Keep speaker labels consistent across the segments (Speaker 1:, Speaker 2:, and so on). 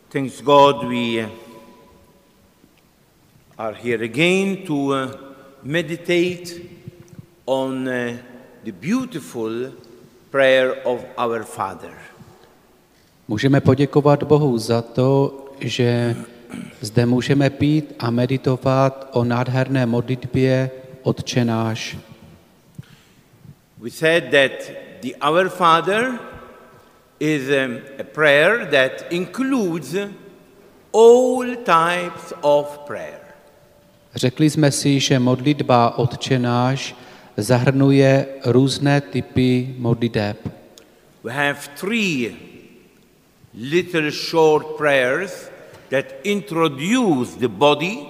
Speaker 1: Thanks God we are here again to meditate on the beautiful prayer of our Father.
Speaker 2: Můžeme poděkovat Bohu za to, že zde můžeme být a meditovat o nádherné modlitbě Otče náš.
Speaker 1: We said that the Our Father is a prayer that includes all types of prayer.
Speaker 2: Řekli jsme si, že modlitba Otče náš zahrnuje různé typy modliteb.
Speaker 1: We have three little short prayers that introduce the body.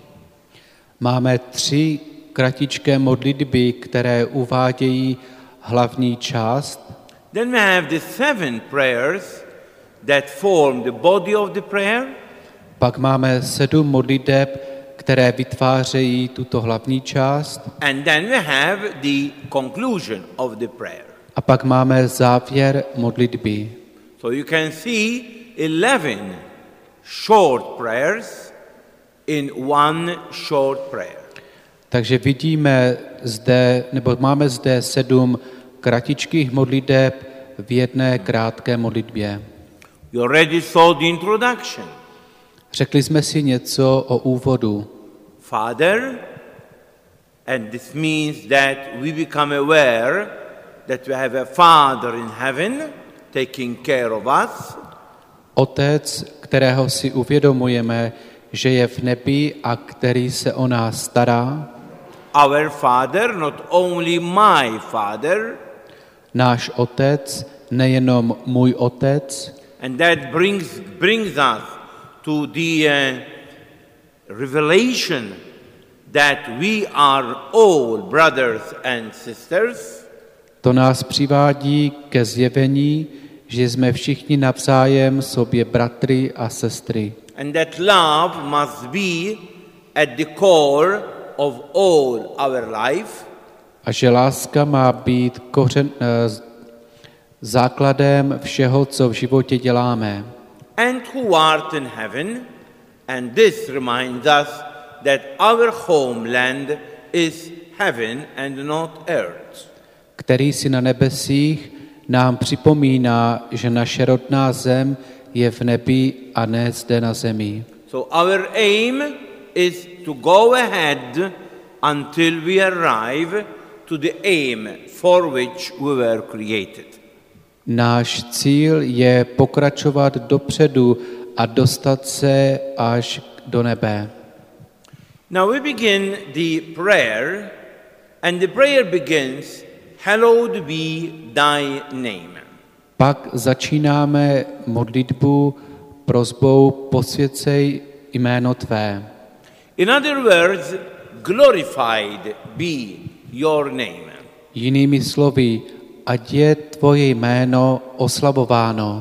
Speaker 2: Máme 3 kratičké modlitby, které uvádějí hlavní část.
Speaker 1: Then we have the 7 prayers that form the body of the prayer.
Speaker 2: Pak máme 7 modliteb, které vytvářejí tuto hlavní část.
Speaker 1: And then we have the conclusion of the prayer.
Speaker 2: A pak máme závěr modlitby.
Speaker 1: So you can see 11 short prayers in one short prayer.
Speaker 2: Takže vidíme zde, nebo máme zde 7 kratičkých modliteb v jedné krátké modlitbě.
Speaker 1: You already saw the introduction.
Speaker 2: Řekli jsme si něco o úvodu.
Speaker 1: Father, and this means that we become aware that we have a Father in heaven taking care of us.
Speaker 2: Otec, kterého si uvědomujeme, že je v nebi a který se o nás stará.
Speaker 1: Our Father, not only my Father.
Speaker 2: Náš Otec, nejenom můj Otec.
Speaker 1: And that brings us to the revelation that we are all brothers and sisters.
Speaker 2: To nás přivádí ke zjevení, že jsme všichni navzájem sobě bratry a sestry.
Speaker 1: And that love must be at the core of all our life.
Speaker 2: A že láska má být základem všeho, co v životě děláme.
Speaker 1: And who art in heaven, and this reminds us that our homeland is heaven and not earth.
Speaker 2: Který si na nebesích, nám připomíná, že naše rodná zem je v nebi a ne zde na zemi.
Speaker 1: So our aim is to go ahead until we arrive to the aim for which we were created.
Speaker 2: Náš cíl je pokračovat dopředu a dostat se až do nebe.
Speaker 1: Now we begin the prayer, and the prayer begins, hallowed be thy name.
Speaker 2: Pak začínáme modlitbu prosbou posvěcej jméno tvé.
Speaker 1: In other words, glorified be your name.
Speaker 2: Jinými slovy, ať je tvoje jméno oslavováno.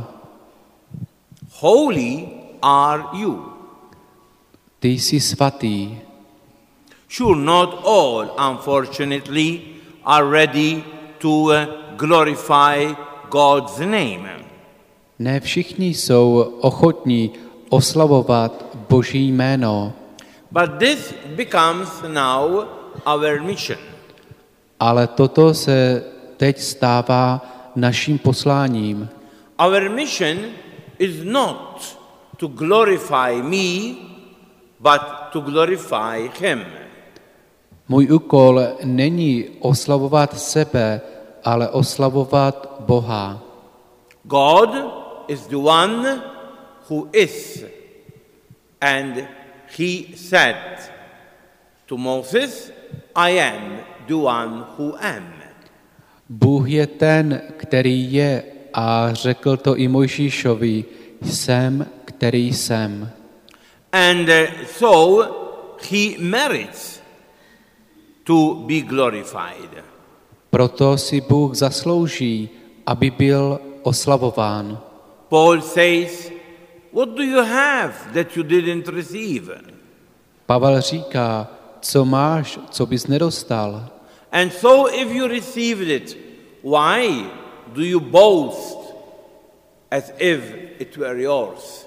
Speaker 1: Holy are you.
Speaker 2: Ty jsi svatý.
Speaker 1: Sure, not all, unfortunately, are ready to glorify God's name.
Speaker 2: Ne všichni jsou ochotní oslavovat Boží jméno.
Speaker 1: But this becomes now our mission.
Speaker 2: Ale toto se teď stává naším posláním.
Speaker 1: Our mission is not to glorify me, but to glorify him.
Speaker 2: Můj úkol není oslavovat sebe, ale oslavovat Boha.
Speaker 1: God is the one who is, and he said to Moses, I am the one who am.
Speaker 2: Bůh je ten, který je, a řekl to i Mojžíšovi, jsem, který jsem.
Speaker 1: And so he merits to be glorified.
Speaker 2: Proto si Bůh zaslouží, aby byl oslavován.
Speaker 1: Paul says, what do you have that you didn't receive?
Speaker 2: Pavel říká, co máš, co bys nedostal.
Speaker 1: And so if you received it, why do you boast as if it were yours?
Speaker 2: A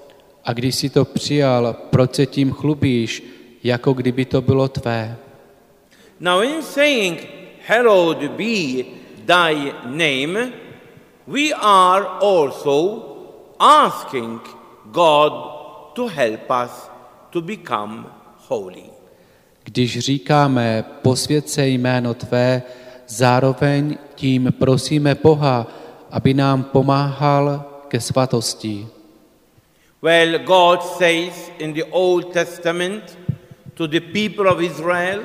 Speaker 2: A když jsi to přijal, proč se tím chlubíš, jako kdyby to bylo tvé?
Speaker 1: Now in saying, hallowed be thy name, we are also asking God to help us to become holy.
Speaker 2: Když říkáme posvěť se jméno tvé, zároveň tím prosíme Boha, aby nám pomáhal ke svatosti.
Speaker 1: Well, God says in the Old Testament to the people of Israel,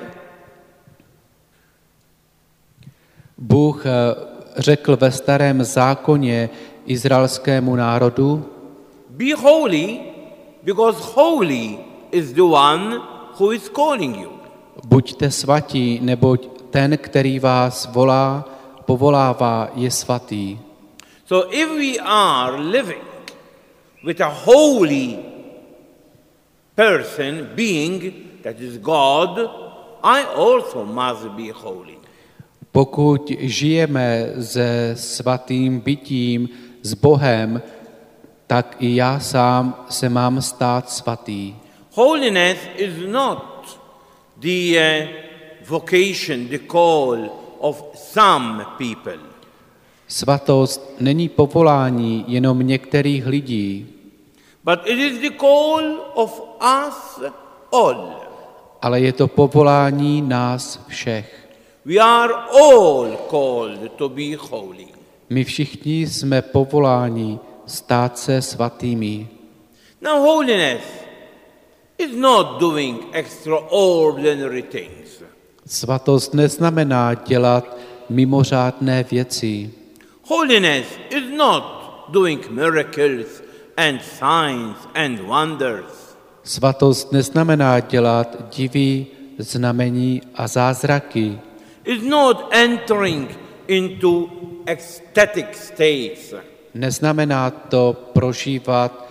Speaker 2: Bůh řekl ve starém zákoně izraelskému národu,
Speaker 1: be holy, because holy is the one who is calling you.
Speaker 2: buďte svatí, neboť ten, který vás povolává, je svatý.
Speaker 1: So if we are living with a holy person, being, that is God, I also must be holy.
Speaker 2: Pokud žijeme se svatým bytím, s Bohem, tak i já sám se mám stát svatý.
Speaker 1: Holiness is not the vocation, the call of some people.
Speaker 2: Svatost není povolání jenom některých lidí,
Speaker 1: But it is the call of us all.
Speaker 2: ale je to povolání nás všech.
Speaker 1: We are all called to be holy.
Speaker 2: My všichni jsme povoláni stát se svatými.
Speaker 1: Now holiness is not doing extraordinary things.
Speaker 2: Svatost neznamená dělat mimořádné věci.
Speaker 1: Holiness is not doing miracles and signs and wonders.
Speaker 2: Svatost neznamená dělat divy, znamení a zázraky.
Speaker 1: It's not entering into ecstatic states.
Speaker 2: Neznamená to prožívat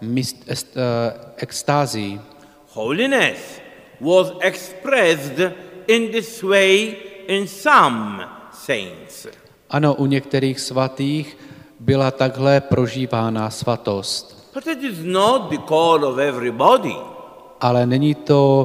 Speaker 2: extázi.
Speaker 1: Holiness was expressed in this way in some saints.
Speaker 2: Ano, u některých svatých byla takhle prožívána svatost.
Speaker 1: But it is not the call of everybody.
Speaker 2: Ale není to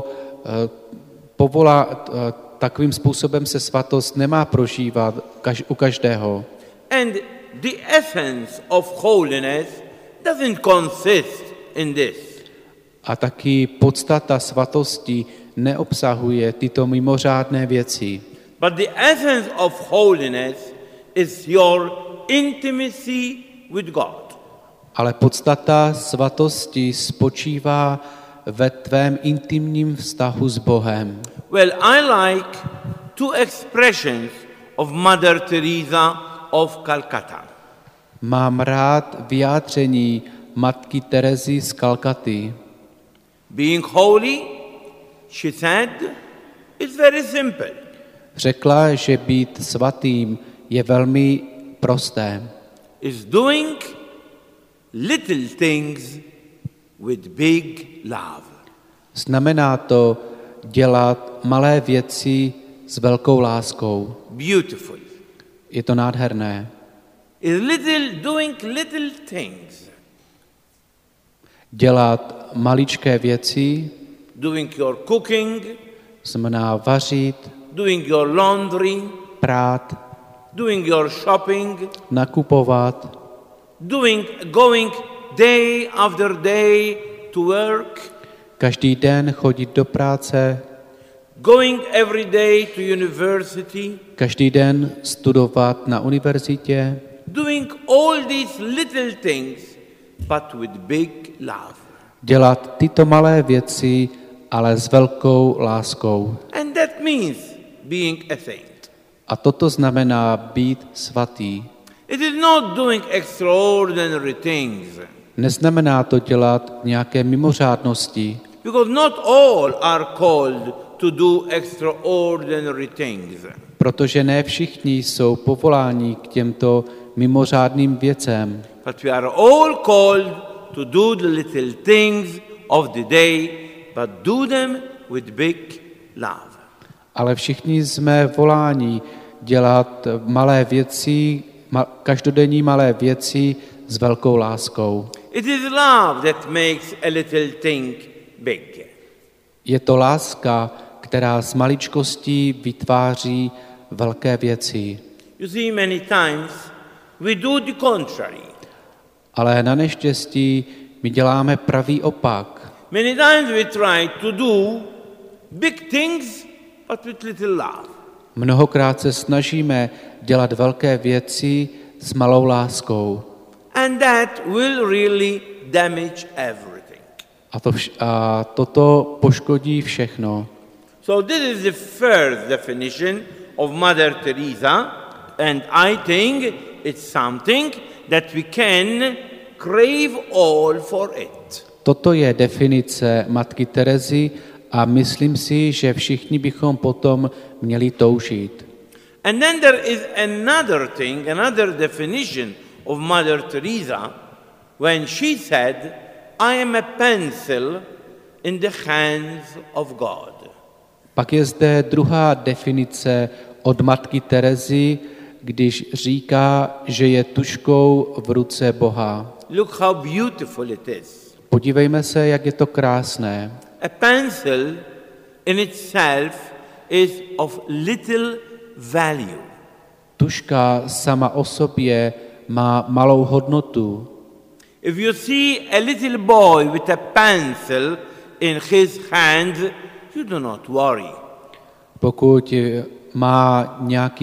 Speaker 2: takovým způsobem se svatost nemá prožívat u každého.
Speaker 1: And the essence of holiness doesn't consist in this.
Speaker 2: A taky podstata svatosti neobsahuje tyto mimořádné věci.
Speaker 1: But the essence of holiness is your intimacy with God.
Speaker 2: Ale podstata svatosti spočívá ve tvém intimním vztahu s Bohem.
Speaker 1: Well, I like two expressions of Mother Teresa of Calcutta.
Speaker 2: Mám rád vyjádření matky Terezy z Kalkaty.
Speaker 1: Being holy, she said, is very simple.
Speaker 2: Řekla, že být svatým je velmi prosté.
Speaker 1: Is doing little things with big love.
Speaker 2: Znamená to dělat malé věci s velkou láskou.
Speaker 1: Beautiful.
Speaker 2: Je to nádherné.
Speaker 1: Is doing little things.
Speaker 2: Dělat maličké věci,
Speaker 1: Doing your cooking,
Speaker 2: znamená vařit,
Speaker 1: doing your laundry,
Speaker 2: prát,
Speaker 1: doing your shopping,
Speaker 2: nakupovat,
Speaker 1: going day after day to work,
Speaker 2: každý den chodit do práce,
Speaker 1: going every day to university,
Speaker 2: každý den studovat na univerzitě,
Speaker 1: doing all these little things, but with big love.
Speaker 2: dělat tyto malé věci, ale s velkou láskou.
Speaker 1: And that means being a saint.
Speaker 2: A toto znamená být svatý.
Speaker 1: It is not doing extraordinary things.
Speaker 2: Neznamená to dělat nějaké mimořádnosti,
Speaker 1: Because not all are called to do extraordinary things.
Speaker 2: protože ne všichni jsou povoláni k těmto mimořádným věcem,
Speaker 1: But we are all called to do the little things of the day, but do them with big love.
Speaker 2: ale všichni jsme voláni dělat malé věci, každodenní malé věci s velkou láskou.
Speaker 1: It is love that makes a little thing big.
Speaker 2: Je to láska, která z maličkostí vytváří velké věci.
Speaker 1: You see, many times we do the contrary.
Speaker 2: Ale na neštěstí my děláme pravý opak.
Speaker 1: Many times we try to do big things, but with little love.
Speaker 2: Mnohokrát se snažíme dělat velké věci s malou láskou.
Speaker 1: And that will really damage everything.
Speaker 2: A toto poškodí všechno.
Speaker 1: So this is the first definition of Mother Teresa, and I think it's something that we can crave all for it.
Speaker 2: Toto je definice matky Terezy a myslím si, že všichni bychom potom měli toužit.
Speaker 1: And then there is another thing, another definition of Mother Teresa, when she said, I am a pencil in the hands of God.
Speaker 2: Pak je zde druhá definice od matky Terezy, když říká, že je tužkou v ruce Boha.
Speaker 1: Look how beautiful it is.
Speaker 2: Podívejme se, jak je to krásné.
Speaker 1: A pencil in itself is of little value.
Speaker 2: Tužka sama o sobě má malou hodnotu.
Speaker 1: If you see a little boy with a pencil in his hand, you do not worry.
Speaker 2: Pokud má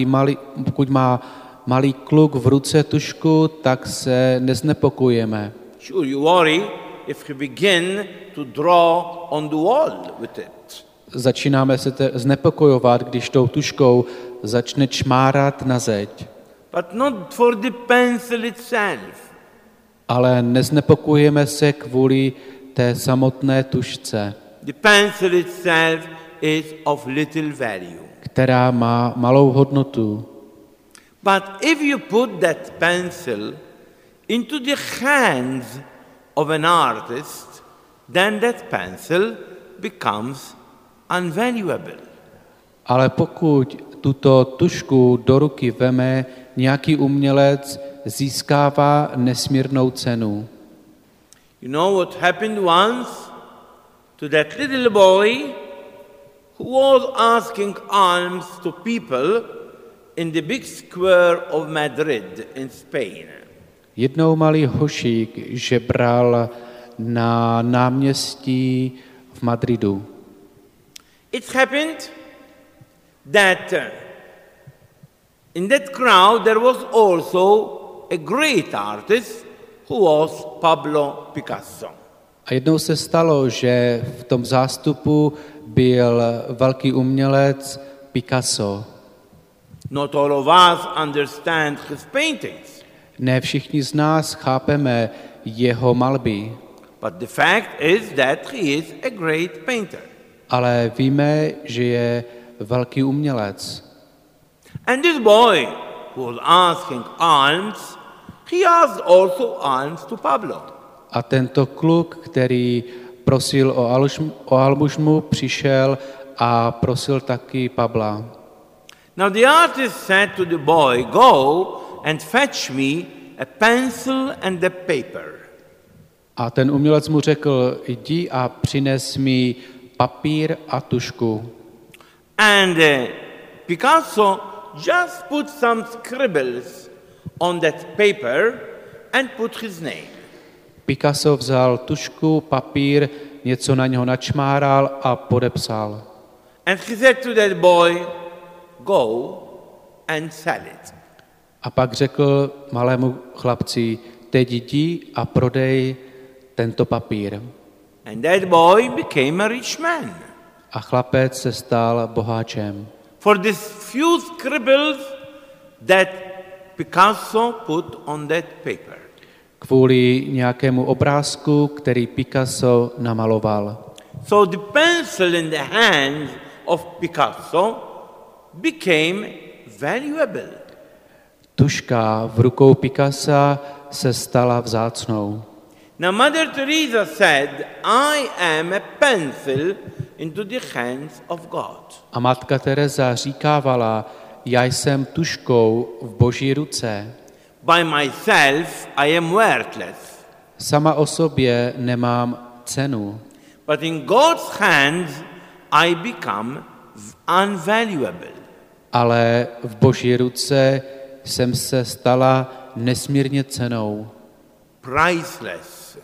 Speaker 2: malý kluk v ruce tužku, tak se neznepokojíme.
Speaker 1: Sure, you worry if he begin to draw on the wall with it.
Speaker 2: Začínáme se znepokojovat, když tou tužkou začne čmárat na zeď.
Speaker 1: But not for the pencil itself.
Speaker 2: Ale neznepokojujeme se kvůli té samotné tužce,
Speaker 1: The pencil itself is of little value.
Speaker 2: která má malou hodnotu.
Speaker 1: But if you put that pencil into the hands of an artist, then that pencil becomes unvaluable.
Speaker 2: Ale pokud tuto tužku do ruky veme nějaký umělec, získává nesmírnou cenu.
Speaker 1: You know what happened once to that little boy who was asking alms to people in the big square of Madrid in Spain.
Speaker 2: Jednou malý hošík žebral na náměstí v Madridu.
Speaker 1: It happened that in that crowd there was also a great artist who was Pablo Picasso.
Speaker 2: A jednou se stalo, že v tom zástupu byl velký umělec Picasso.
Speaker 1: Not all of us understand his paintings,
Speaker 2: Ne všichni z nás chápeme jeho malby,
Speaker 1: but the fact is that he is a great painter.
Speaker 2: ale víme, že je velký umělec.
Speaker 1: And this boy who was asking alms, he asked also alms to Pablo.
Speaker 2: A tento kluk, který prosil o almužnu, přišel a prosil taky Pabla.
Speaker 1: Now the artist said to the boy, go and fetch me a pencil and a paper.
Speaker 2: A ten umělec mu řekl, jdi a přines mi papír a tužku.
Speaker 1: And Picasso just put some scribbles on that paper and put his name.
Speaker 2: Picasso vzal tužku, papír, něco na něho načmáral a podepsal.
Speaker 1: And he said to that boy, go and sell it.
Speaker 2: A pak řekl malému chlapci, teď jdi a prodej tento papír.
Speaker 1: And that boy became a rich man.
Speaker 2: A chlapec se stal boháčem.
Speaker 1: For these few scribbles that Picasso put on that paper.
Speaker 2: Kvůli nějakému obrázku, který Picasso namaloval.
Speaker 1: So the pencil in the hands of Picasso became valuable.
Speaker 2: Tužka v rukou Picassa se stala vzácnou.
Speaker 1: Now Mother Teresa said, I am a pencil into the hands of God.
Speaker 2: A matka Teresa říkávala, já jsem tužkou v Boží ruce.
Speaker 1: By myself I am worthless.
Speaker 2: sama o sobě nemám cenu,
Speaker 1: but in God's hands I become unvaluable.
Speaker 2: ale v Boží ruce jsem se stala nesmírně cennou,
Speaker 1: Priceless.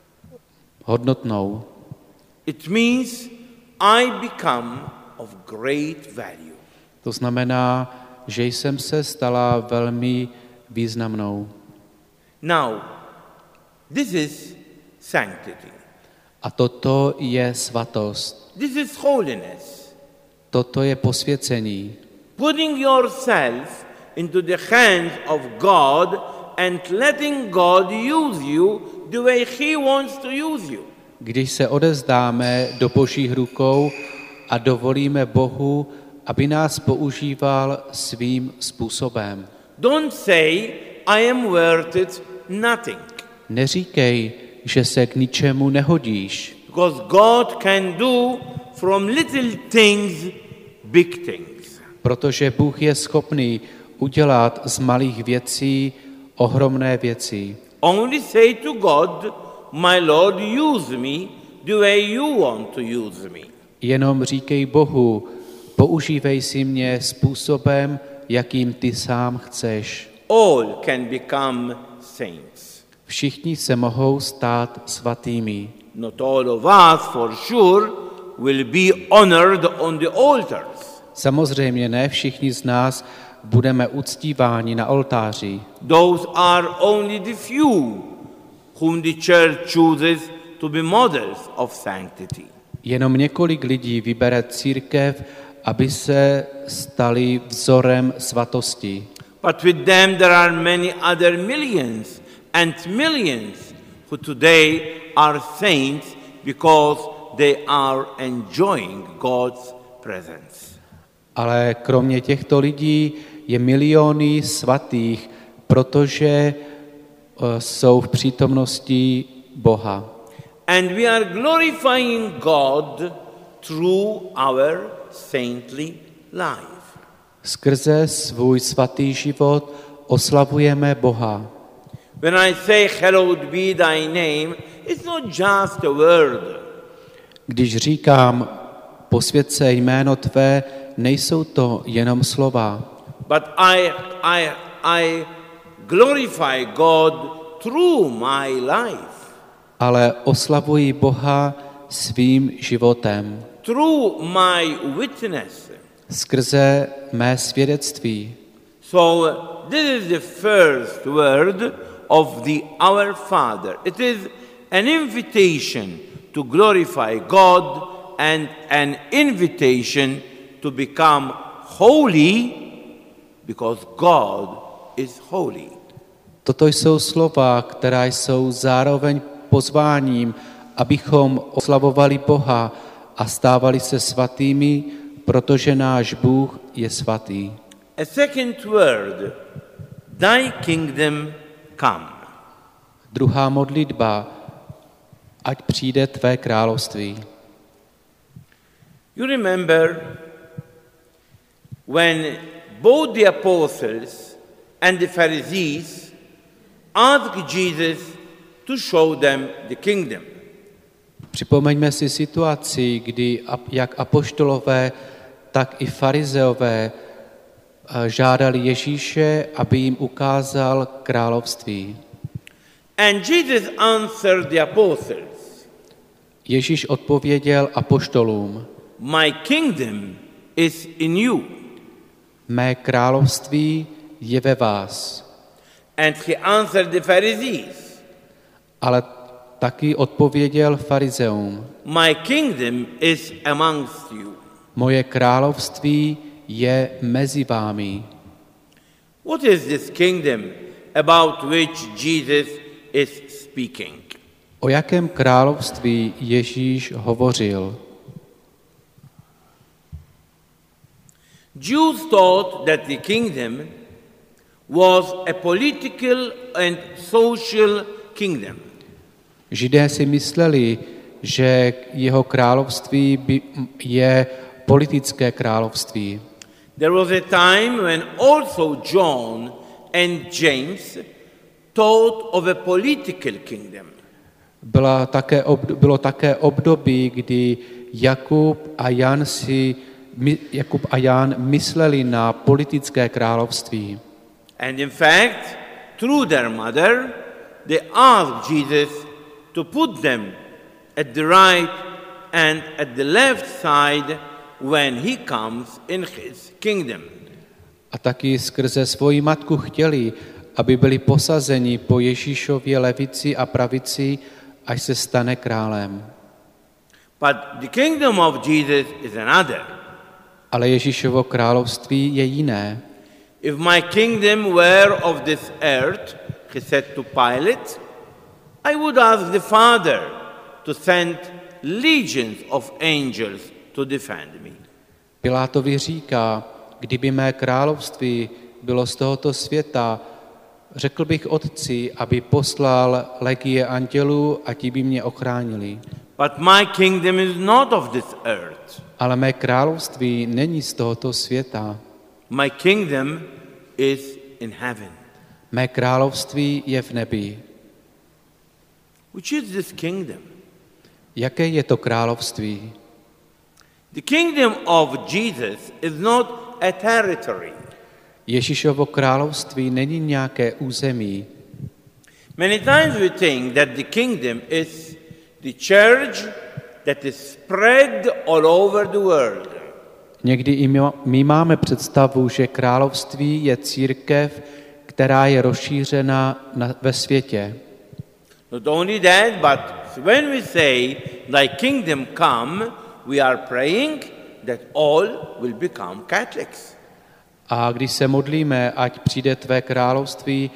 Speaker 2: hodnotnou.
Speaker 1: It means I become of great value.
Speaker 2: To znamená, že jsem se stala velmi významnou.
Speaker 1: Now, this is sanctity.
Speaker 2: A toto je svatost.
Speaker 1: This is holiness.
Speaker 2: Toto je posvěcení.
Speaker 1: Putting yourself into the hands of God and letting God use you the way He wants to use you.
Speaker 2: Když se odevzdáme do Božích rukou a dovolíme Bohu, aby nás používal svým způsobem.
Speaker 1: Don't say, I am worth it, nothing.
Speaker 2: Neříkej, že se k ničemu nehodíš,
Speaker 1: Because God can do from little things big things.
Speaker 2: protože Bůh je schopný udělat z malých věcí ohromné věci.
Speaker 1: Only say to God, my Lord, use me the way you want to use me.
Speaker 2: Jenom říkej Bohu, používej si mě způsobem, jakým ty sám chceš.
Speaker 1: All can become saints.
Speaker 2: Všichni se mohou stát svatými.
Speaker 1: Not all of us, for sure, will be honored on the altars.
Speaker 2: Samozřejmě ne všichni z nás budeme uctíváni na oltáři.
Speaker 1: Those are only the few whom the church chooses to be models of sanctity.
Speaker 2: Jenom několik lidí vybere církev, aby se stali vzorem svatosti.
Speaker 1: But with them there are many other millions and millions who today are saints because they are enjoying God's presence.
Speaker 2: Ale kromě těchto lidí je miliony svatých, protože jsou v přítomnosti Boha.
Speaker 1: And we are glorifying God through our saintly life.
Speaker 2: Skrze svůj svatý život oslavujeme Boha.
Speaker 1: When I say hallowed be thy name, it's not just a word.
Speaker 2: Když říkám posvěd se jméno tvé, nejsou to jenom slova,
Speaker 1: But I glorify God through my life,
Speaker 2: ale oslavuji Boha svým životem,
Speaker 1: through my witness.
Speaker 2: skrze mé svědectví.
Speaker 1: So this is the first word of the Our Father. It is an invitation to glorify God and an invitation to become holy because God is holy.
Speaker 2: Toto jsou slova, která jsou zároveň pozváním, abychom oslavovali Boha a stávali se svatými, protože náš Bůh je svatý.
Speaker 1: A second word, thy kingdom come.
Speaker 2: Druhá modlitba, ať přijde tvé království.
Speaker 1: You remember when both the apostles and the Pharisees asked Jesus to show them the kingdom.
Speaker 2: Připomeňme si situaci, kdy jak apoštolové, tak i farizeové žádali Ježíše, aby jim ukázal království.
Speaker 1: And Jesus answered the apostles,
Speaker 2: Ježíš odpověděl apoštolům,
Speaker 1: my kingdom is in you.
Speaker 2: mé království je ve vás.
Speaker 1: And he answered the Pharisees,
Speaker 2: Ale taky odpověděl farizeům,
Speaker 1: my kingdom is amongst you.
Speaker 2: moje království je mezi vámi.
Speaker 1: What is this kingdom about which Jesus is speaking?
Speaker 2: O jakém království Ježíš hovořil?
Speaker 1: Jews thought that the kingdom was a political and social kingdom.
Speaker 2: Židé si mysleli, že jeho království je politické království.
Speaker 1: There was a time when also John and James thought of a political kingdom.
Speaker 2: Bylo také období, kdy Jakub a Jan mysleli na politické království.
Speaker 1: And in fact, through their mother, they asked Jesus to put them at the right and at the left side when he comes in his kingdom.
Speaker 2: A taky skrze svoji matku chtěli, aby byli posazeni po Ježíšově levici a pravici, až se stane králem.
Speaker 1: But the kingdom of Jesus is another.
Speaker 2: Ale Ježíšovo království je jiné.
Speaker 1: If my kingdom were of this earth, he said to Pilate, I would ask the Father to send legions of angels to defend me.
Speaker 2: Pilátovi říká, kdyby mé království bylo z tohoto světa, řekl bych otci, aby poslal legie andělů a ti by mě ochránili.
Speaker 1: But my kingdom is not of this earth.
Speaker 2: Ale mé království není z tohoto světa.
Speaker 1: My kingdom is in heaven.
Speaker 2: Mé království je v nebi.
Speaker 1: Which is this kingdom?
Speaker 2: Jaké je to království?
Speaker 1: The kingdom of Jesus is not a territory.
Speaker 2: Ježíšovo království není nějaké území.
Speaker 1: Many times we think that the kingdom is the church that is spread all over the world.
Speaker 2: Někdy i my máme představu, že království je církev, která je rozšířena ve světě.
Speaker 1: Not only that, but when we say, thy kingdom come, we are praying that all will become Catholics.
Speaker 2: A když se modlíme, ať přijde tvé království,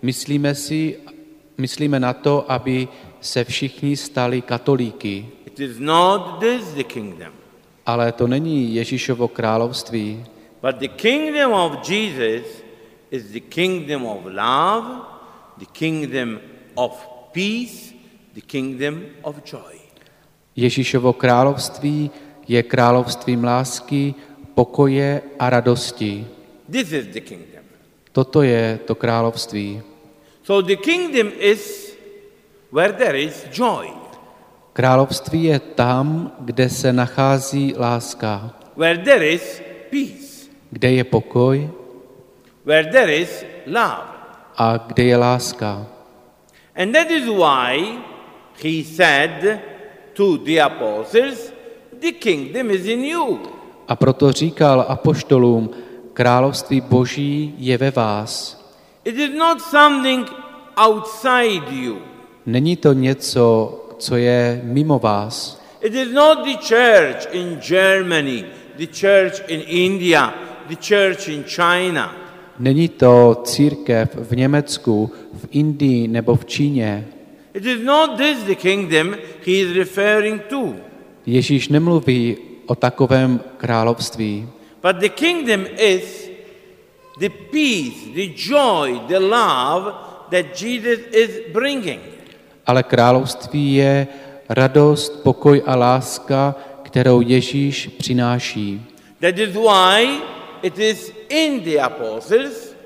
Speaker 2: myslíme na to, aby se všichni stali katolíky.
Speaker 1: It is not this the kingdom.
Speaker 2: Ale to není Ježíšovo království.
Speaker 1: But the kingdom of Jesus is the kingdom of love, the kingdom of peace, the kingdom of joy.
Speaker 2: Ježíšovo království je královstvím lásky, pokoje a radosti.
Speaker 1: This is the kingdom.
Speaker 2: Toto je to království.
Speaker 1: So the kingdom is where there is joy.
Speaker 2: Království je tam, kde se nachází láska.
Speaker 1: Where there is peace.
Speaker 2: Kde je pokoj.
Speaker 1: Where there is love.
Speaker 2: A kde je láska.
Speaker 1: And that is why he said to the apostles, the kingdom is in you.
Speaker 2: A proto říkal apoštolům, království Boží je ve vás.
Speaker 1: It is not something outside you.
Speaker 2: Není to něco, co je mimo vás.
Speaker 1: It is not the church in Germany, the church in India, the church in China.
Speaker 2: Není to církev v Německu, v Indii nebo v Číně.
Speaker 1: It is not this the kingdom he is referring to.
Speaker 2: Ježíš nemluví o takovém království.
Speaker 1: But the kingdom is the peace, the joy, the love that Jesus is bringing.
Speaker 2: Ale království je radost, pokoj a láska, kterou Ježíš přináší.
Speaker 1: That is why it is in the apostles.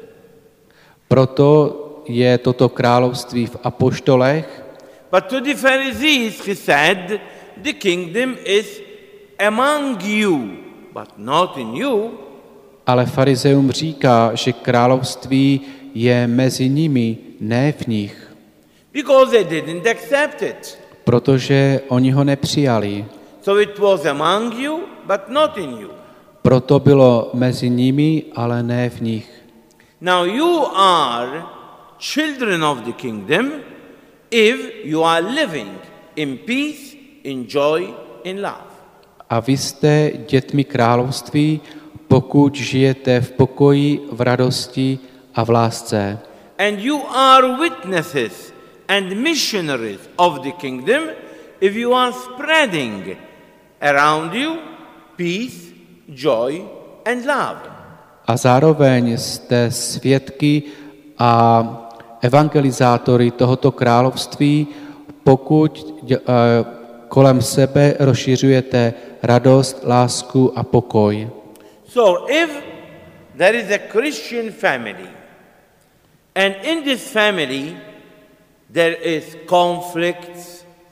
Speaker 2: Proto je toto království v apoštolech.
Speaker 1: But to the Pharisees he said, the kingdom is among you, but not in you.
Speaker 2: Ale farizeum říká, že království je mezi nimi, ne v nich.
Speaker 1: Because they didn't accept it.
Speaker 2: Protože oni ho nepřijali.
Speaker 1: So it was among you, but not in you.
Speaker 2: Proto bylo mezi nimi, ale ne v nich.
Speaker 1: Now you are children of the kingdom if you are living in peace, in joy, in love.
Speaker 2: A vy jste dětmi království, pokud žijete v pokoji, v radosti a v lásce.
Speaker 1: And you are witnesses and missionaries of the kingdom if you are spreading around you peace, joy and love.
Speaker 2: A zároveň jste svědky a evangelizátory tohoto království, pokud kolem sebe rozšiřujete radost, lásku a pokoj.
Speaker 1: So if there is a Christian family and in this family there is conflicts,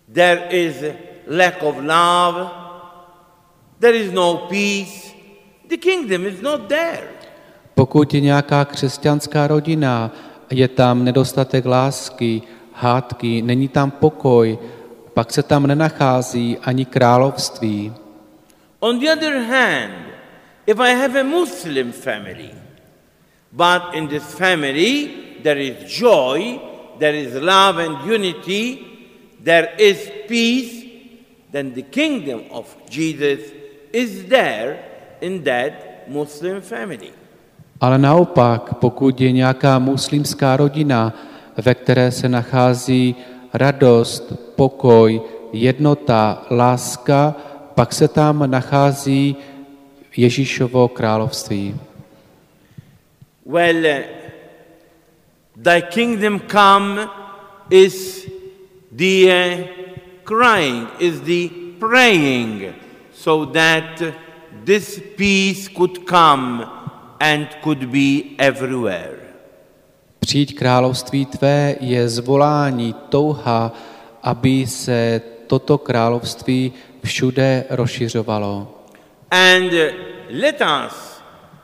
Speaker 1: there is lack of love, there is no peace, the kingdom is not there.
Speaker 2: Pokud je nějaká křesťanská rodina, je tam nedostatek lásky, hádky, není tam pokoj, pak se tam nenachází ani království.
Speaker 1: On the other hand, if I have a Muslim family, but in this family there is joy, there is love and unity, there is peace, then the kingdom of Jesus is there in that Muslim family.
Speaker 2: Ale naopak, pokud je nějaká muslimská rodina, ve které se nachází radost, pokoj, jednota, láska, pak se tam nachází Ježíšovo království.
Speaker 1: Well, thy kingdom come is the crying, is the praying, so that this peace could come and could be everywhere.
Speaker 2: Přijď království tvé je zvolání, touha, aby se toto království všude rozšiřovalo.
Speaker 1: And let us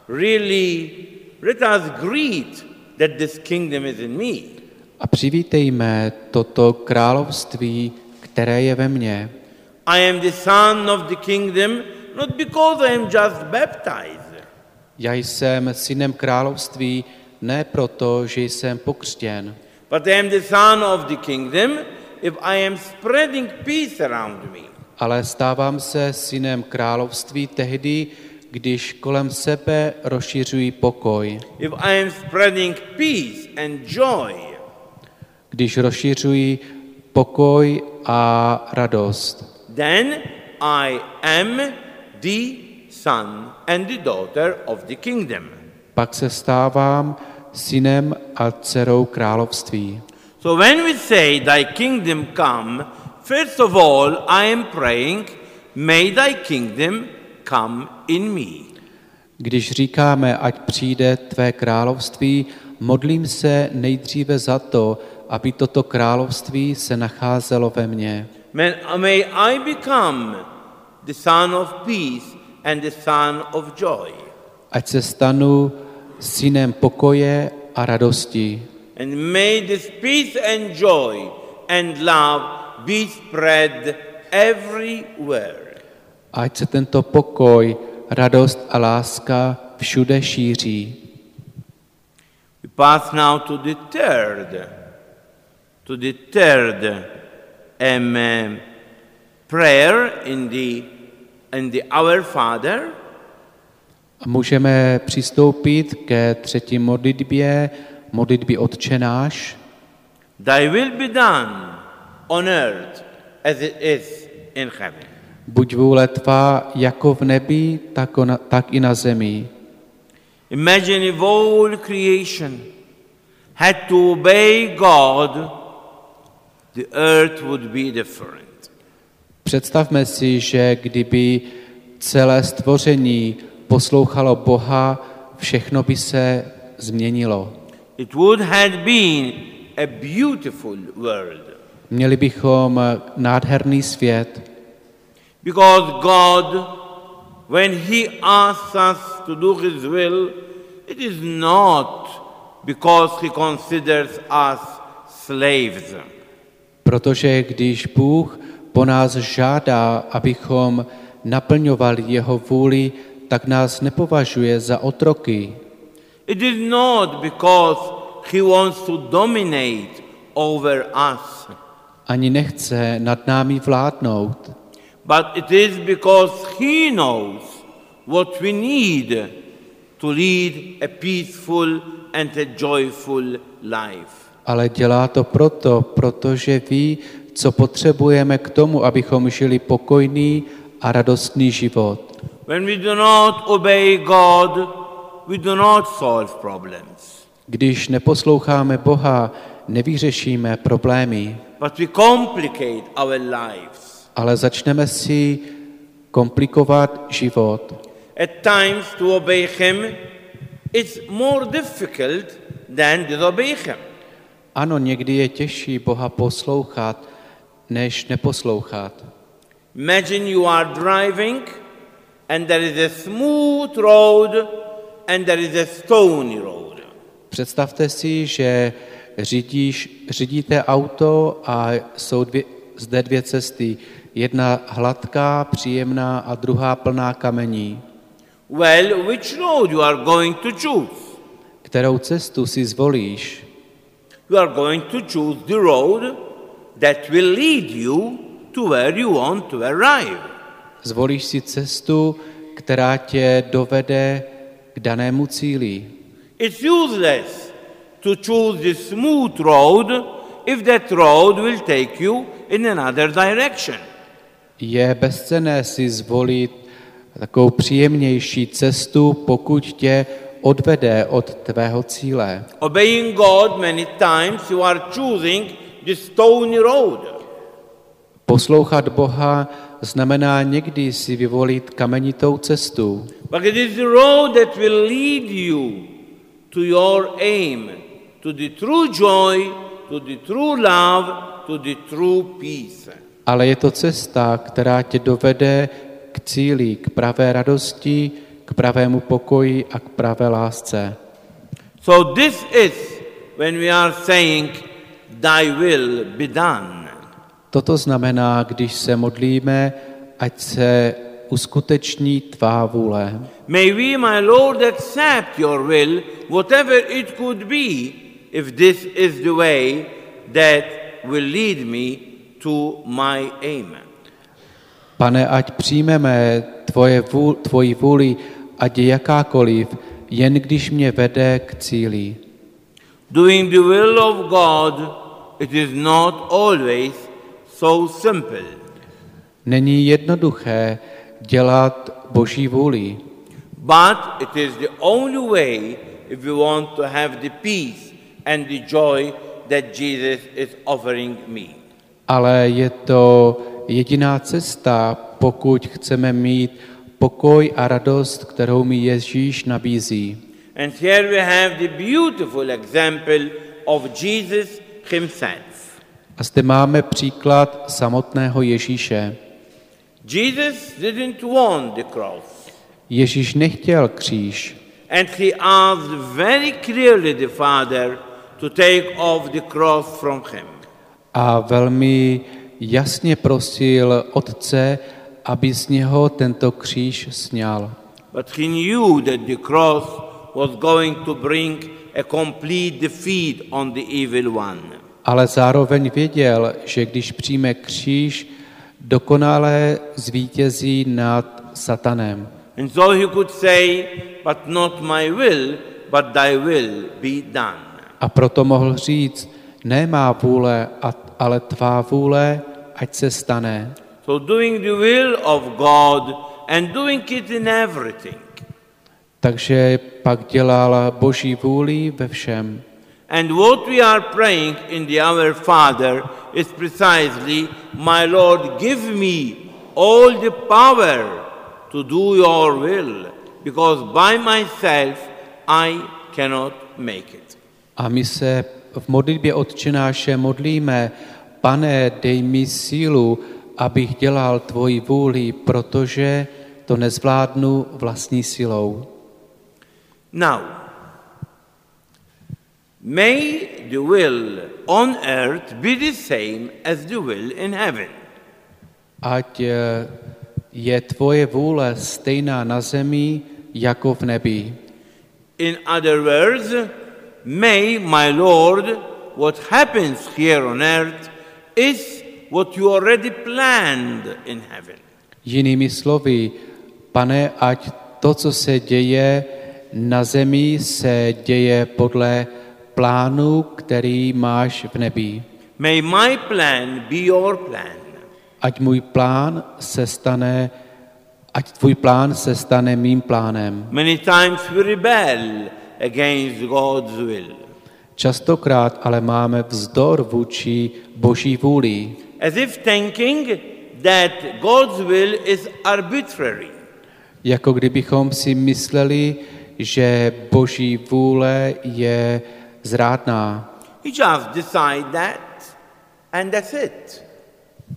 Speaker 1: greet that this kingdom is in me.
Speaker 2: A přivítejme toto království, které je ve mně.
Speaker 1: I am the son of the kingdom, not because I am just baptized.
Speaker 2: Já jsem synem království ne proto, že jsem pokřtěn,
Speaker 1: But I am the son of the kingdom if I am spreading peace around me.
Speaker 2: ale stávám se synem království tehdy, když kolem sebe rozšiřují pokoj.
Speaker 1: If I am spreading peace and joy,
Speaker 2: Když rozšiřují pokoj a radost,
Speaker 1: then I am the son and the daughter of the kingdom.
Speaker 2: pak se stávám synem a dcerou království.
Speaker 1: So when we say thy kingdom come, first of all I am praying, may thy kingdom come in me.
Speaker 2: Když říkáme, ať přijde tvé království, modlím se nejdříve za to, aby toto království se nacházelo ve mně.
Speaker 1: May I become the son of peace and the son of joy.
Speaker 2: Ať se stanu synem pokoje a radosti.
Speaker 1: And may this peace and joy and love be spread everywhere.
Speaker 2: Ať se tento pokoj, radost a láska všude šíří.
Speaker 1: We pass now to the third prayer in the Our Father.
Speaker 2: A můžeme přistoupit ke třetí modlitbě, modlitbě Otče náš.
Speaker 1: Thy will be done on earth as it is in heaven.
Speaker 2: Buď vůle tvá jako v nebi, tak i na zemi.
Speaker 1: Imagine if all creation had to obey God, the earth would be different.
Speaker 2: Představme si, že kdyby celé stvoření poslouchalo Boha, všechno by se změnilo.
Speaker 1: It would have been a beautiful world.
Speaker 2: Měli bychom nádherný svět,
Speaker 1: Because God, when He asks us to do His will, it is not because He considers us slaves.
Speaker 2: protože když Bůh po nás žádá, abychom naplňovali jeho vůli, tak nás nepovažuje za otroky.
Speaker 1: It is not because He wants to dominate over us,
Speaker 2: Ani nechce nad námi vládnout,
Speaker 1: but it is because He knows what we need to lead a peaceful and a joyful life.
Speaker 2: ale dělá to protože ví, co potřebujeme k tomu, abychom žili pokojný a radostný život.
Speaker 1: When we do not obey God, we do not solve problems,
Speaker 2: Když neposloucháme Boha, nevyřešíme problémy,
Speaker 1: but we complicate our lives.
Speaker 2: ale začneme si komplikovat život.
Speaker 1: At times to obey Him, it's more difficult than disobey Him.
Speaker 2: Ano, někdy je těžší Boha poslouchat, než neposlouchat.
Speaker 1: Imagine you are driving and there is a smooth road and there is a stony road.
Speaker 2: Představte si, že řídíte auto a jsou zde dvě cesty. Jedna hladká, příjemná a druhá plná kamení.
Speaker 1: Well, which road you are going to choose?
Speaker 2: Kterou cestu si zvolíš?
Speaker 1: You are going to choose the road that will lead you to where you want to arrive.
Speaker 2: Zvolíš si cestu, která tě dovede k danému cíli.
Speaker 1: It's useless to choose the smooth road if that road will take you in another direction.
Speaker 2: Je bezcenné si zvolit takovou příjemnější cestu, pokud tě odvede od tvého cíle.
Speaker 1: Obeying God many times you are choosing the stony road.
Speaker 2: Poslouchat Boha znamená někdy si vyvolit kamenitou cestu.
Speaker 1: But it is the road that will lead you to your aim, to the true joy, to the true love, to the true peace.
Speaker 2: Ale je to cesta, která tě dovede k cíli, k pravé radosti, k pravému pokoji a k pravé lásce.
Speaker 1: So this is when we are saying, thy will be done.
Speaker 2: Toto znamená, když se modlíme, ať se uskuteční tvá vůle.
Speaker 1: May we, my Lord, accept your will, whatever it could be, if this is the way that will lead me to my aim.
Speaker 2: Pane, ať přijmeme tvoji vůli, ať je jakákoliv, jen když mě vede k cíli.
Speaker 1: Doing the will of God, it is not always so simple.
Speaker 2: Není jednoduché dělat Boží vůli,
Speaker 1: But it is the only way if we want to have the peace and the joy that Jesus is offering me.
Speaker 2: ale je to jediná cesta, pokud chceme mít pokoj a radost, kterou mi Ježíš nabízí.
Speaker 1: And here we have the beautiful example of Jesus himself.
Speaker 2: A zde máme příklad samotného Ježíše.
Speaker 1: Jesus didn't want the cross.
Speaker 2: Ježíš nechtěl kříž
Speaker 1: And he asked very clearly the Father to take off the cross from him.
Speaker 2: a velmi jasně prosil Otce, aby z něho tento kříž sňal.
Speaker 1: But he knew that the cross was going to bring a complete defeat on the evil one.
Speaker 2: Ale zároveň věděl, že když přijme kříž, dokonale zvítězí nad Satanem.
Speaker 1: And so he could say, but not my will, but thy will be done.
Speaker 2: A proto mohl říct, ne má vůle, ale tvá vůle, ať se stane.
Speaker 1: So doing the will of God and doing it in everything.
Speaker 2: Takže pak dělal Boží vůli ve všem.
Speaker 1: And what we are praying in the Our Father is precisely, my Lord, give me all the power to do your will, because by myself I cannot make it.
Speaker 2: A my se v modlitbě Otčenáše modlíme, Pane, dej mi sílu, abych dělal tvoji vůli, protože to nezvládnu vlastní silou.
Speaker 1: Now, may the will on earth be the same as the will in heaven.
Speaker 2: Ať je tvoje vůle stejná na zemi, jako v nebi.
Speaker 1: In other words, may, my Lord, what happens here on earth is what you already planned in heaven.
Speaker 2: Jinými slovy, Pane, ať to, co se děje na zemi, se děje podle plánu, který máš v nebi.
Speaker 1: May my plan be your plan.
Speaker 2: Ať tvůj plán se stane mým plánem.
Speaker 1: Many times we rebel against God's will.
Speaker 2: Častokrát ale máme vzdor vůči Boží vůli.
Speaker 1: As if thinking that God's will is arbitrary.
Speaker 2: Jako kdybychom si mysleli, že Boží vůle je zrádná.
Speaker 1: He just decide that and that's it.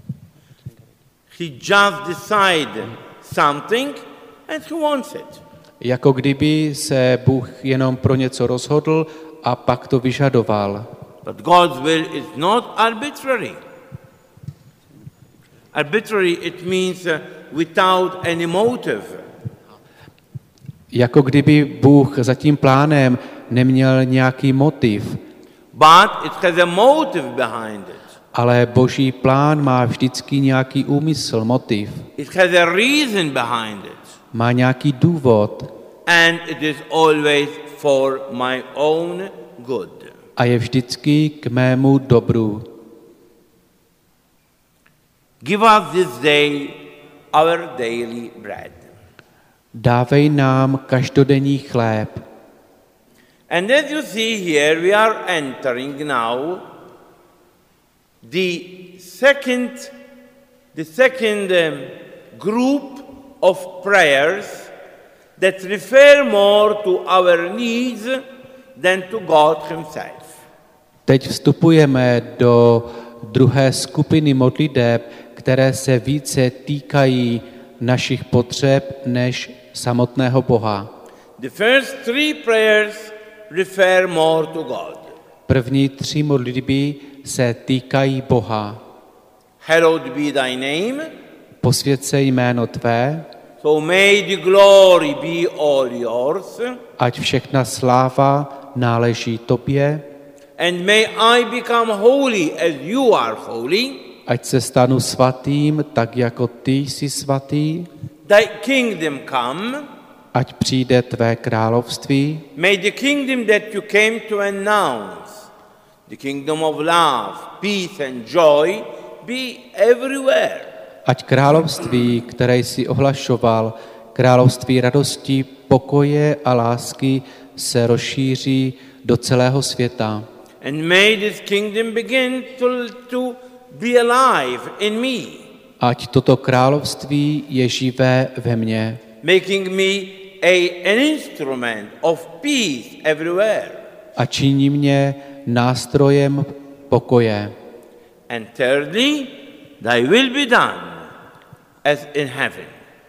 Speaker 1: He just decided something and he wants it.
Speaker 2: Jako kdyby se Bůh jenom pro něco rozhodl a pak to vyžadoval.
Speaker 1: But God's will is not arbitrary. Arbitrary, it means without any motive.
Speaker 2: Jako kdyby Bůh za tím plánem neměl nějaký motiv,
Speaker 1: But it has a motive behind it.
Speaker 2: ale Boží plán má vždycky nějaký úmysl, motiv.
Speaker 1: It has a reason behind it.
Speaker 2: Má nějaký důvod
Speaker 1: And it is always for my own good.
Speaker 2: a je vždycky k mému dobru.
Speaker 1: Give us this day our daily bread.
Speaker 2: Dávej nám každodenní chléb.
Speaker 1: And as you see here, we are entering now the second group of prayers that refer more to our needs than to God himself.
Speaker 2: Teď vstupujeme do druhé skupiny modliteb, které se více týkají našich potřeb než samotného Boha.
Speaker 1: The first three prayers refer more to God.
Speaker 2: První 3 modlitby se týkají Boha.
Speaker 1: Hallowed be thy name.
Speaker 2: Posvěť se jméno tvé,
Speaker 1: So may the glory be all yours.
Speaker 2: ať všechna sláva náleží tobě,
Speaker 1: And may I become holy as you are holy.
Speaker 2: ať se stanu svatým, tak jako ty jsi svatý,
Speaker 1: Thy kingdom come.
Speaker 2: ať přijde tvé království,
Speaker 1: May the kingdom that you came to announce, the kingdom of love, peace and joy, be everywhere.
Speaker 2: ať království, které jsi ohlašoval, království radosti, pokoje a lásky se rozšíří do celého světa.
Speaker 1: And may this kingdom begin to be alive in me,
Speaker 2: Ať toto království je živé ve mně,
Speaker 1: making me an instrument of peace everywhere.
Speaker 2: a činí mě nástrojem pokoje.
Speaker 1: And thirdly, thy will be done as in heaven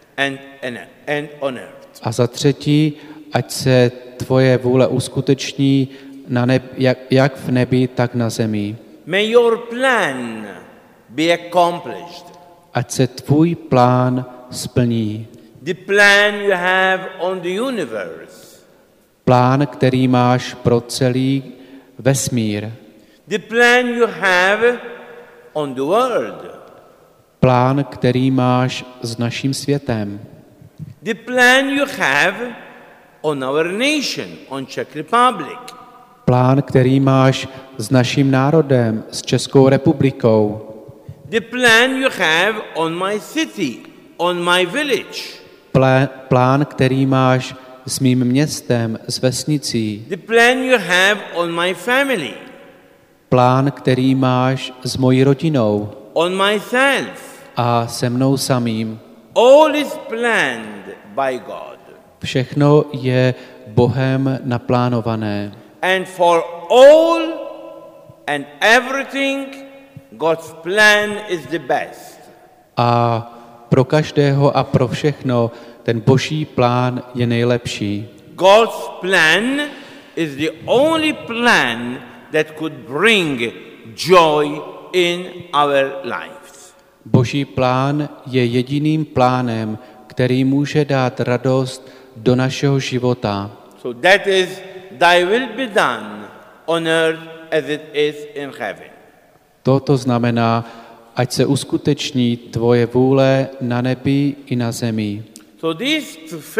Speaker 1: and on earth.
Speaker 2: A za třetí, ať se tvoje vůle uskuteční jak v nebi, tak na zemi.
Speaker 1: May your plan be accomplished.
Speaker 2: Ať se tvůj plán splní.
Speaker 1: The plan you have on the universe.
Speaker 2: Plán, který máš pro celý vesmír.
Speaker 1: The plan you have on the world.
Speaker 2: Plán, který máš s naším světem.
Speaker 1: The plan you have on our nation, on Czech Republic.
Speaker 2: Plán, který máš s naším národem, s Českou republikou.
Speaker 1: The plan you have on my city, on my village.
Speaker 2: Plán, který máš s mým městem, s vesnicí.
Speaker 1: The plan you have on my family.
Speaker 2: Plán, který máš s mojí rodinou
Speaker 1: On myself.
Speaker 2: a se mnou samým.
Speaker 1: All is planned by God.
Speaker 2: Všechno je Bohem naplánované.
Speaker 1: And for all and everything, God's plan is the best.
Speaker 2: A pro každého a pro všechno ten Boží plán je nejlepší.
Speaker 1: God's plan is the only plan that could bring joy in our lives.
Speaker 2: Boží plán je jediným plánem, který může dát radost do našeho života.
Speaker 1: So that is, thy will be done on earth as it is in heaven.
Speaker 2: To znamená, ať se uskuteční tvoje vůle na nebi i na zemi.
Speaker 1: So these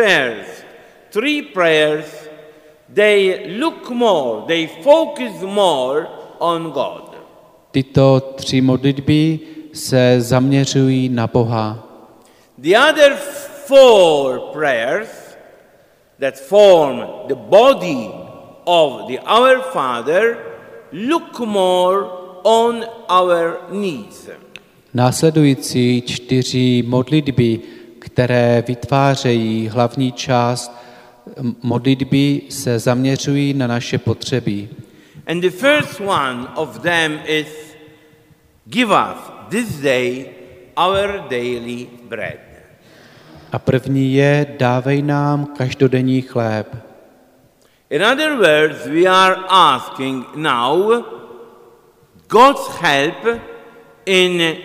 Speaker 1: three prayers, they look more, they focus more on God.
Speaker 2: Tyto 3 modlitby se zaměřují na Boha.
Speaker 1: The other 4 prayers that form the body of the Our Father look more on our needs.
Speaker 2: Následující 4 modlitby, které vytvářejí hlavní část modlitby, se zaměřují na naše potřeby.
Speaker 1: And the first one of them is, give us this day our daily bread.
Speaker 2: A první je, dávej nám každodenní chléb.
Speaker 1: In other words, we are asking now God's help in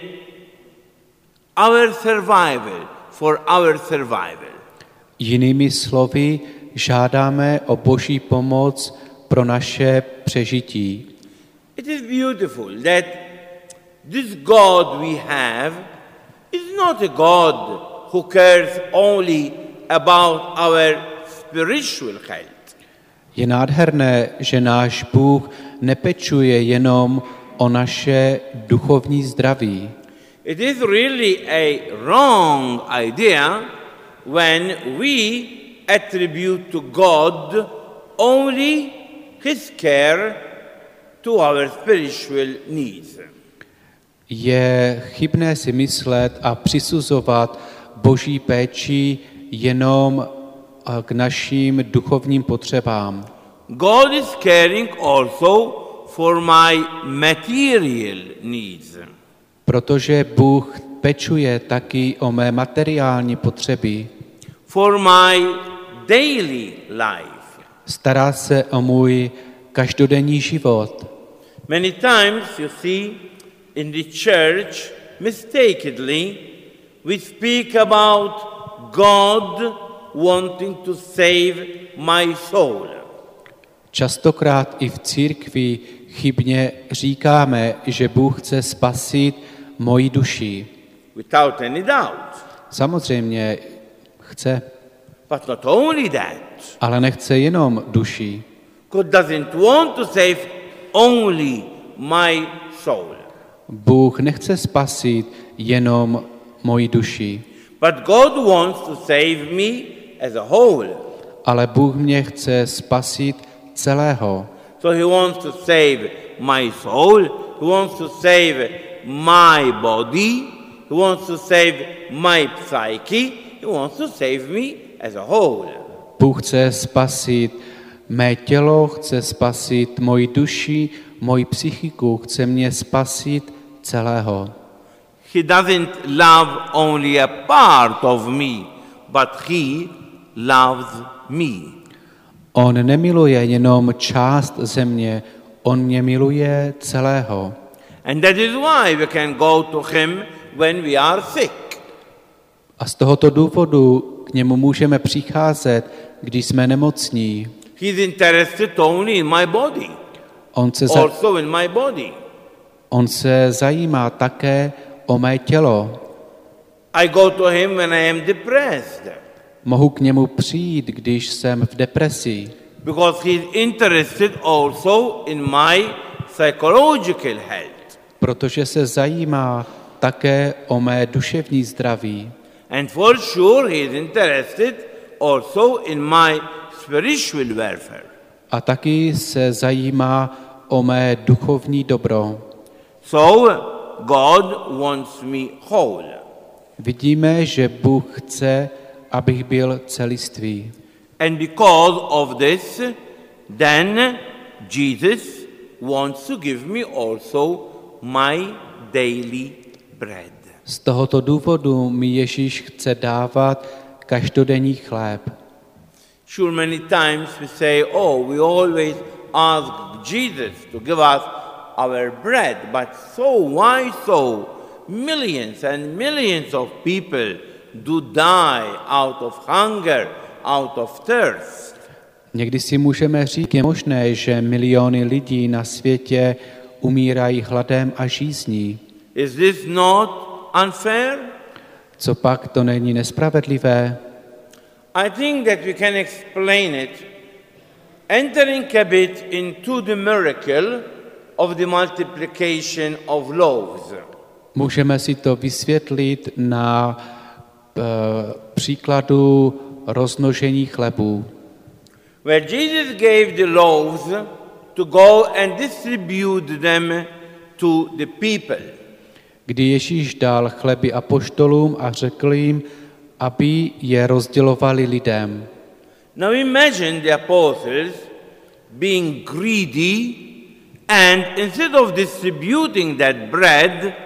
Speaker 1: our survival, for our survival.
Speaker 2: Jinými slovy, žádáme o Boží pomoc pro naše přežití.
Speaker 1: It is beautiful that this God we have is not a God who cares only about our spiritual health.
Speaker 2: Je nádherné, že náš Bůh nepečuje jenom o naše duchovní zdraví.
Speaker 1: It is really a wrong idea when we attribute to God only His care to our spiritual needs.
Speaker 2: Je chybné si myslet a přisuzovat Boží péči jenom k našim duchovním potřebám.
Speaker 1: God is caring also for my material needs.
Speaker 2: Protože Bůh pečuje taky o mé materiální potřeby.
Speaker 1: For my daily life.
Speaker 2: Stará se o můj každodenní život.
Speaker 1: Many times you see in the church mistakenly we speak about God wanting to save my soul.
Speaker 2: Častokrát i v církvi chybně říkáme, že Bůh chce spasit moji duši.
Speaker 1: Without any doubt.
Speaker 2: Samozřejmě chce,
Speaker 1: But not only that.
Speaker 2: ale nechce jenom duši.
Speaker 1: God doesn't want to save only my soul.
Speaker 2: Bůh nechce spasit jenom moji duši,
Speaker 1: But God wants to save me as a whole.
Speaker 2: ale Bůh mě chce spasit celého.
Speaker 1: So he wants to save my soul, he wants to save my body, he wants to save my psyche, he wants to save me as a whole.
Speaker 2: Bůh chce spasit mé tělo, chce spasit moji duši, moji psychiku, chce mě spasit celého.
Speaker 1: He doesn't love only a part of me, but he loves me.
Speaker 2: On nemiluje jenom část země, on mě miluje celého.
Speaker 1: And that is why we can go to him when we are sick.
Speaker 2: A z tohoto důvodu k němu můžeme přicházet, když jsme nemocní.
Speaker 1: He's interested only in my body, also in my body.
Speaker 2: On se zajímá také o mé tělo.
Speaker 1: I go to him when I am depressed.
Speaker 2: Mohu k němu přijít, když jsem v depresi.
Speaker 1: Because he's interested also in my psychological health.
Speaker 2: Protože se zajímá také o mé duševní zdraví.
Speaker 1: And for sure he is interested also in my spiritual welfare.
Speaker 2: A taky se zajímá o mé duchovní dobro.
Speaker 1: So God wants me whole.
Speaker 2: Vidíme, že Bůh chce, abych byl celistvý.
Speaker 1: And because of this, then Jesus wants to give me also my daily bread.
Speaker 2: Z tohoto důvodu mi Ježíš chce dávat každodenní chléb.
Speaker 1: Sure, many times we say, oh, we always ask Jesus to give us our bread, but why so? Millions and millions of people do die out of hunger, out of thirst.
Speaker 2: Někdy si můžeme říct, je možné, že miliony lidí na světě umírají hladem a žízní.
Speaker 1: Is this not unfair?
Speaker 2: Co pak to není nespravedlivé?
Speaker 1: I think that we can explain it entering a bit into the miracle of the multiplication of loaves.
Speaker 2: Můžeme si to vysvětlit na příkladu rozmnožení chlebů.
Speaker 1: Where Jesus gave the loaves to go and distribute them to the people.
Speaker 2: Kdy Ježíš dal chleby apoštolům a řekl jim, aby je rozdělovali lidem.
Speaker 1: Now imagine the apostles being greedy and instead of distributing that bread,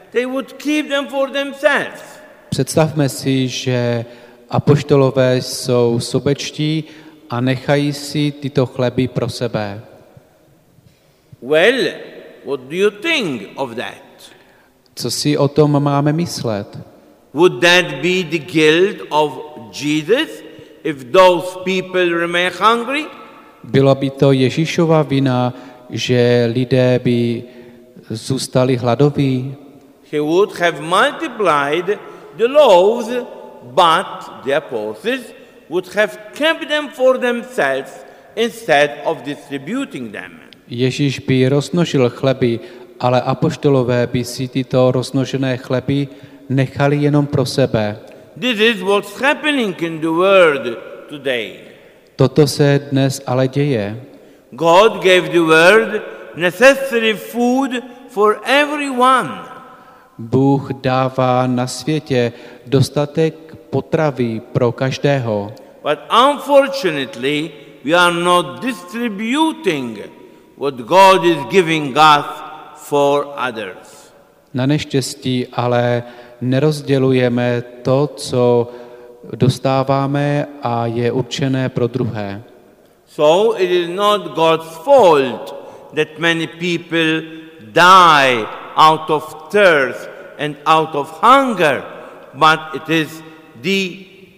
Speaker 1: they would keep them for themselves.
Speaker 2: Představme si, že apoštolové jsou sobečtí a nechají si tyto chleby pro sebe.
Speaker 1: Well, what do you think of that?
Speaker 2: Co si o tom máme myslet?
Speaker 1: Would that be the guilt of Jesus if those people remain hungry?
Speaker 2: Bylo by to Ježíšova vina, že lidé by zůstali hladoví?
Speaker 1: He would have multiplied the loaves, but the apostles would have kept them for themselves instead of distributing them.
Speaker 2: Ježíš by rozmnožil chleby, ale apoštolové by si tyto rozmnožené chleby nechali jenom pro sebe.
Speaker 1: This is what's happening in the world today.
Speaker 2: Toto se dnes ale děje.
Speaker 1: God gave the world necessary food for everyone.
Speaker 2: Bůh dává na světě dostatek potravy pro každého.
Speaker 1: But unfortunately, we are not distributing what God is giving us for others.
Speaker 2: Na neštěstí ale nerozdělujeme to, co dostáváme a je určené pro druhé.
Speaker 1: So it is not God's fault that many people die out of thirst and out of hunger, but it is the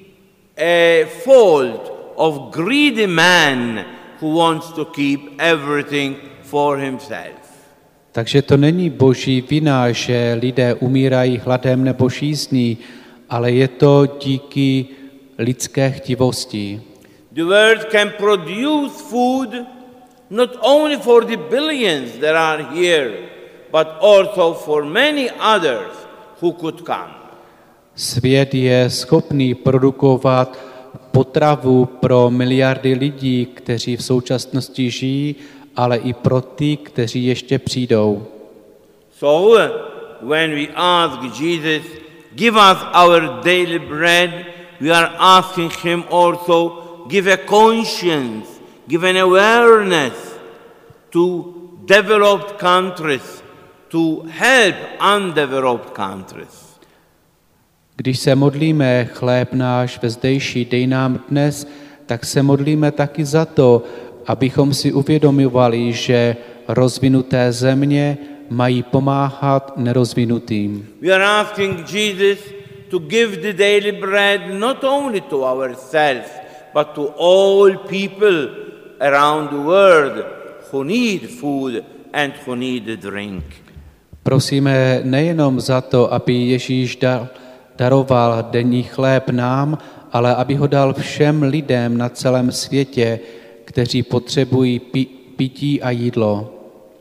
Speaker 1: fault of greedy man who wants to keep everything for himself.
Speaker 2: Takže to není boží vina, že lidé umírají hladem nebo žízní, ale je to díky lidské chtivosti.
Speaker 1: The world can produce food not only for the billions that are here, but also for many others who could come.
Speaker 2: Svět je schopný produkovat potravu pro miliardy lidí, kteří v současnosti žijí, ale i pro ty, kteří ještě přijdou.
Speaker 1: So when we ask Jesus, give us our daily bread, we are asking him also, give a conscience, give an awareness to developed countries, to help undeveloped countries.
Speaker 2: Když se modlíme chléb náš vezdejší, dej nám dnes, tak se modlíme taky za to, abychom si uvědomovali, že rozvinuté země mají pomáhat nerozvinutým.
Speaker 1: We are asking Jesus to give the daily bread not only to ourselves, but to all people around the world who need food and who need a drink.
Speaker 2: Prosíme nejenom za to, aby Ježíš daroval denní chléb nám, ale aby ho dal všem lidem na celém světě, kteří potřebují pití a jídlo.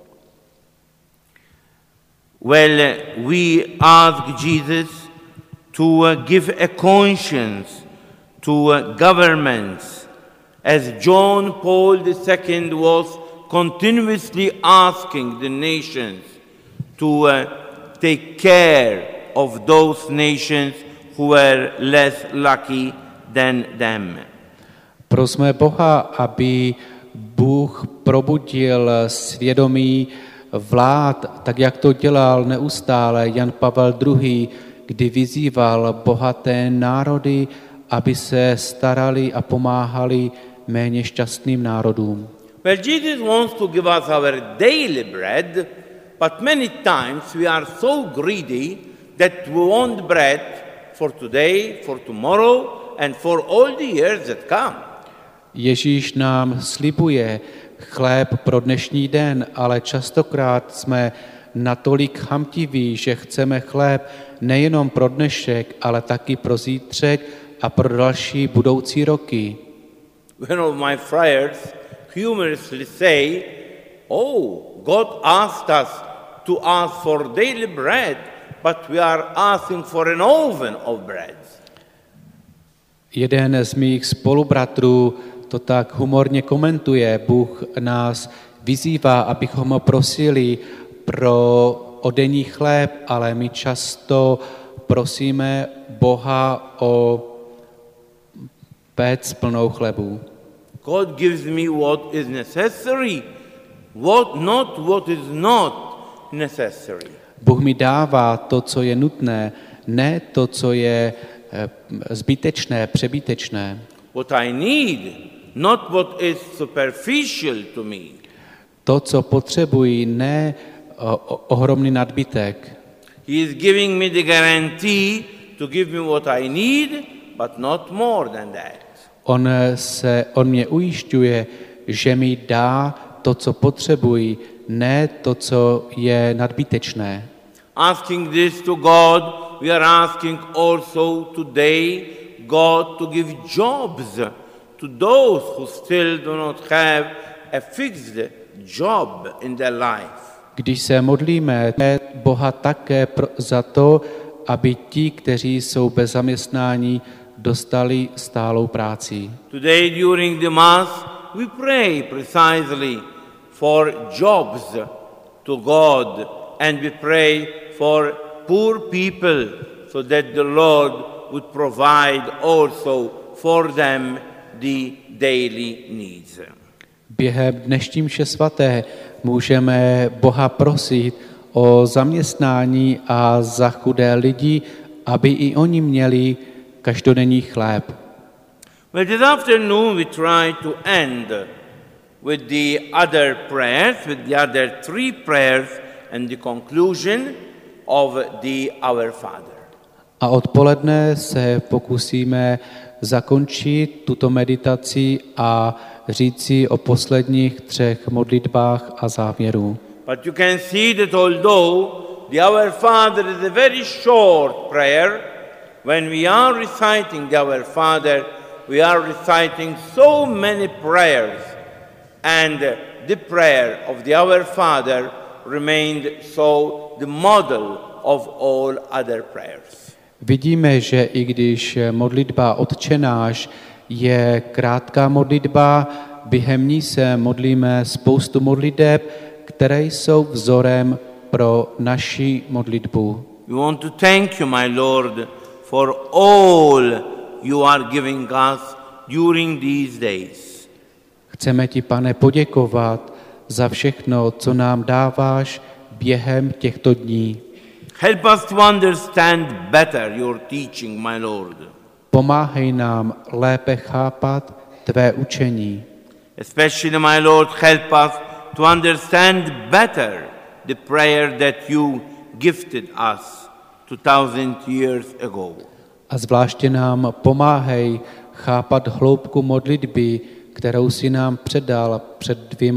Speaker 1: Well, we ask Jesus to give a conscience to governments, as John Paul II was continuously asking the nations to take care of those nations who were less lucky than them.
Speaker 2: Prosme Boha, aby Bůh probudil svědomí vlád, tak jak to dělal neustále Jan Pavel II., kdy vyzýval bohaté národy, aby se starali a pomáhali méně šťastným národům.
Speaker 1: Well, Jesus wants to give us our daily bread, but many times we are so greedy that we want bread for today, for tomorrow, and for all the years that come.
Speaker 2: Ježíš nám slibuje chléb pro dnešní den, ale častokrát jsme natolik chamtiví, že chceme chléb nejenom pro dnešek, ale taky pro zítřek a pro další budoucí roky.
Speaker 1: One of my friars humorously say, "Oh, God asked us to ask for daily bread, but we are asking for an oven of bread."
Speaker 2: Jeden z mých spolubratrů to tak humorně komentuje. Bůh nás vyzývá, abychom ho prosili o denní chléb, ale my často prosíme Boha o péc plnou chlebu.
Speaker 1: God gives me what is necessary, not what is not necessary.
Speaker 2: Bůh mi dává to, co je nutné, ne to, co je zbytečné, přebytečné.
Speaker 1: What I need, not what is superficial to me.
Speaker 2: To, co potřebuji, ne ohromný nadbytek.
Speaker 1: He is giving me the guarantee to give me what I need, but not more than that.
Speaker 2: On mě ujišťuje, že mi dá to, co potřebuji, ne to, co je nadbytečné.
Speaker 1: Asking this to God, we are asking also today God to give jobs to those who still do not have a fixed job in their life.
Speaker 2: Když se modlíme Boha také za to, aby ti, kteří jsou bez zaměstnání, dostali stálou práci.
Speaker 1: Today during the Mass we pray precisely for jobs to God and we pray for poor people so that the Lord would provide also for them the daily needs.
Speaker 2: Během dnešní mše svaté můžeme Boha prosit o zaměstnání a za chudé lidi, aby i oni měli každodenní chléb.
Speaker 1: Well, this afternoon we try to end with the other prayers, with the other three prayers and the conclusion of the Our Father.
Speaker 2: A odpoledne se pokusíme zakončit tuto meditaci a říci o posledních 3 modlitbách a závěru.
Speaker 1: But you can see that although the Our Father is a very short prayer, when we are reciting the Our Father, we are reciting so many prayers, and the prayer of the Our Father remained so the model of all other prayers.
Speaker 2: Vidíme, že i když modlitba Otče náš je krátká modlitba, během ní se modlíme spoustu modliteb, které jsou vzorem pro naši modlitbu.
Speaker 1: We want to thank you, my Lord, for all you are giving us during these days.
Speaker 2: Chceme ti, Pane, poděkovat za všechno, co nám dáváš během těchto dní.
Speaker 1: Help us to understand better your teaching, my Lord.
Speaker 2: Pomáhej nám lépe chápat tvé učení.
Speaker 1: Especially, my Lord, help us to understand better the prayer that you gifted us 2000 years ago.
Speaker 2: A zvláště nám pomáhej chápat hloubku modlitby, kterou si nám předal před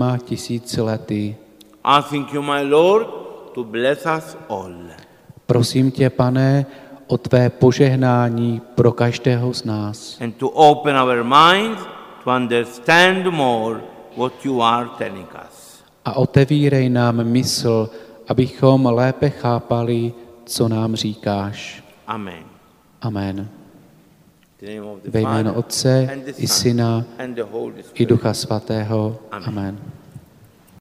Speaker 2: 2000 lety.
Speaker 1: Asking you, my Lord, to bless us all.
Speaker 2: Prosím tě, Pane, o tvé požehnání pro každého z nás.
Speaker 1: And to open our minds to understand more what you are telling us.
Speaker 2: A otevírej nám mysl, abychom lépe chápali, co nám říkáš.
Speaker 1: Amen.
Speaker 2: Amen.
Speaker 1: In the name of the
Speaker 2: Ve jménu
Speaker 1: Father,
Speaker 2: Otce
Speaker 1: and the
Speaker 2: i
Speaker 1: Son,
Speaker 2: Syna
Speaker 1: and the Holy
Speaker 2: i
Speaker 1: Spirit.
Speaker 2: Ducha Svatého.
Speaker 1: Amen.
Speaker 2: Amen.